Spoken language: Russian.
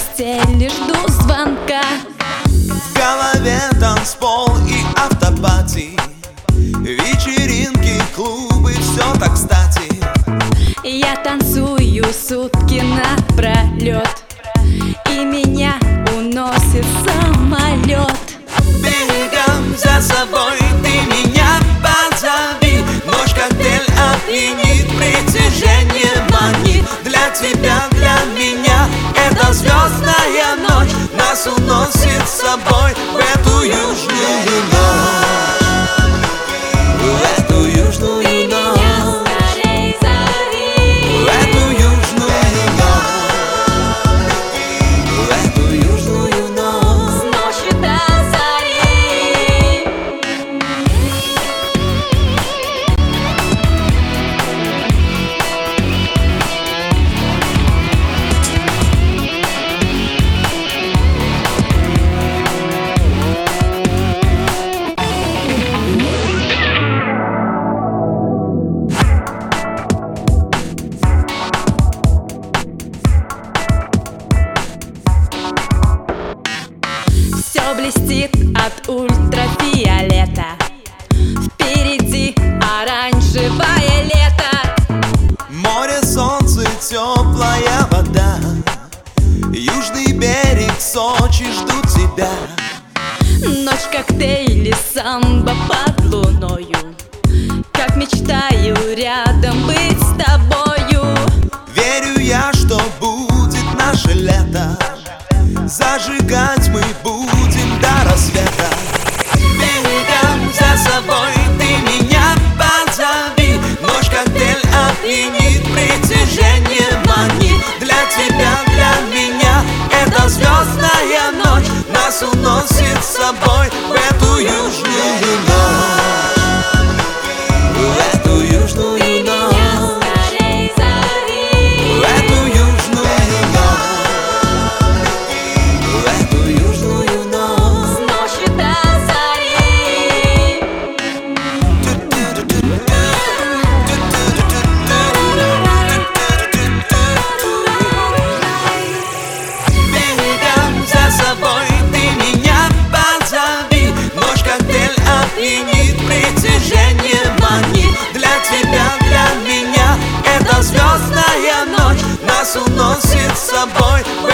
постели жду звонка. В голове танцпол и автопати, вечеринки, клубы, все так кстати. Я танцую сутки напролет, и меня уносит самолет. Берегом за собой ты меня позови. Ночь, коктейль опьянит, притяжение манит. Для тебя, для меня это звездная ночь. Нас уносит с собой в эту южную ночь. В эту южную ночь. Все блестит от ультрафиолета, впереди оранжевое лето. Море, солнце, теплая вода, южный берег Сочи ждут тебя. Ночь, коктейли, самбо под луною, как мечтаю рядом быть с тобою. Верю я, что будет наше лето, зажигать мы будем до рассвета. Берегом за собой ты меня позови. Ночь, коктейль опьянит, притяжение манит. Для тебя, для меня это звездная ночь. Нас уносит с собой в эту южную ночь. В эту южную ночь. Притяжение манит. Для тебя, для меня это звездная ночь. Нас уносит с собой в